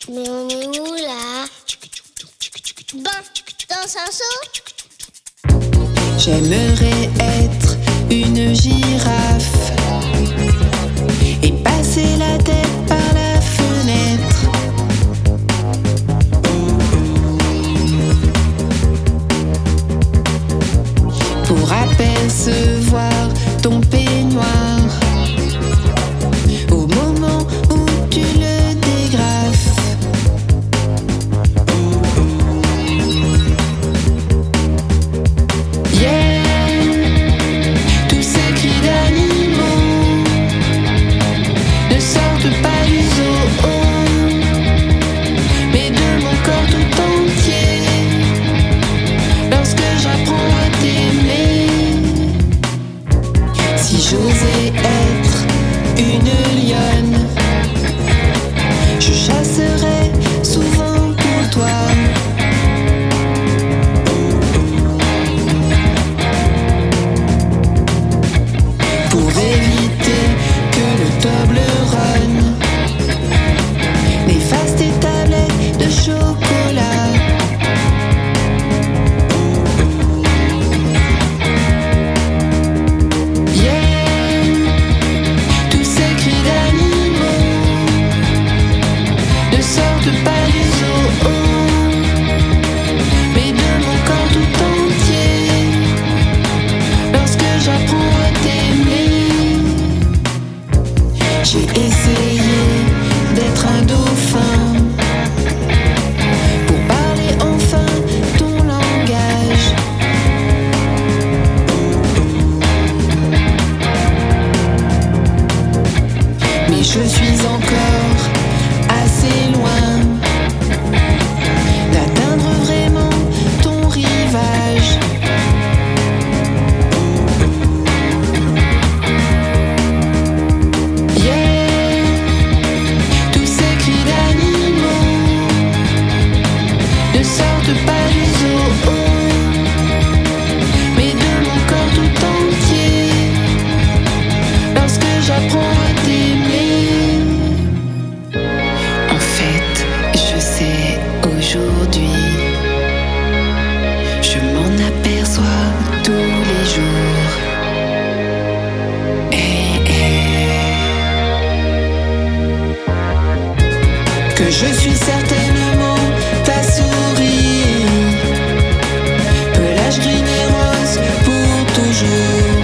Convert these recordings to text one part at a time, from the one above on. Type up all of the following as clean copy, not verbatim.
Mais on est où là? Ben, dans un seau? J'aimerais être une girafe et passer la tête par la fenêtre. Pour apercevoir ton peignoir au moment où tu le dégrafes. Yeah, tous ces cris d'animaux ne sortent pas du zoo, mais de mon corps tout entier. Lorsque j'apprends à t'aimer, si j'osais être une lionne, je chasserais souvent pour toi. Pour éviter que le Toblerone n'efface tes tablettes de chocolat. Yeah, tous ces cris d'animaux ne sortent pas du zoo, mais de mon corps tout entier. Lorsque j'apprends à t'aimer, j'ai essayé d'être un dauphin pour parler enfin ton langage. Mais je suis encore assez loin d'atteindre vraiment ton rivage. Yeah, tous ces cris d'animaux ne sortent pas du zoo, mais de mon corps tout entier. Lorsque j'apprends à t'aimer, en fait, je sais aujourd'hui, je m'en aperçois tous les jours. Hey, hey. Que je suis certainement ta souris, pelage gris et rose pour toujours.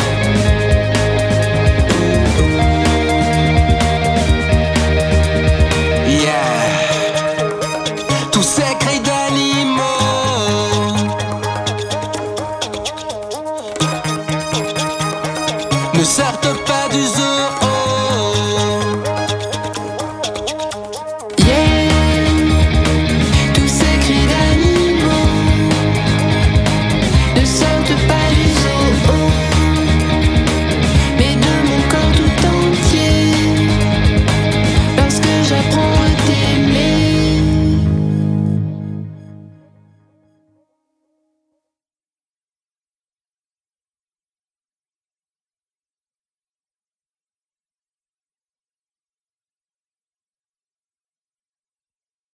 Yeah, tous ces cris d'animaux ne sortent pas du zoo.